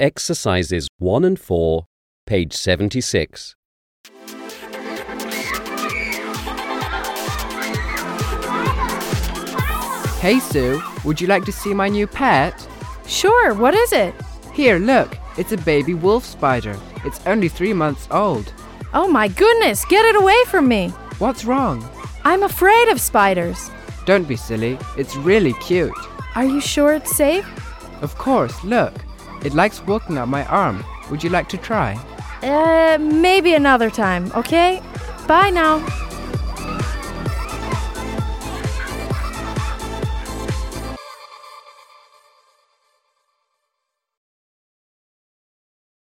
Exercises 1 and 4, page 76. Hey Sue, would you like to see my new pet? Sure, what is it? Here, look, it's a baby wolf spider. It's only 3 months old. Oh my goodness, get it away from me! What's wrong? I'm afraid of spiders. Don't be silly, it's really cute. Are you sure it's safe? Of course, look, it likes walking up my arm. Would you like to try? Maybe another time, okay? Bye now.